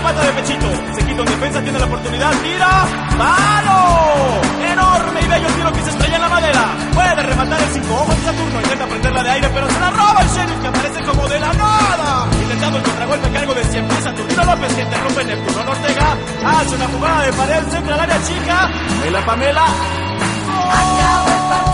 remata de pechito. Se quita en defensa, tiene la oportunidad, tira. ¡Palo! Enorme y bello tiro que se estrella en la madera. Puede rematar el 5 ojos de Saturno. Intenta prenderla de aire, pero se la roba el Sheriff, que aparece como de la nada. Intentando el contragolpe a cargo de siempre Saturnino López, que interrumpe Neptuno Ortega. Hace una jugada de pared, centra al área chica. Y la Pamela. Acabó el partido.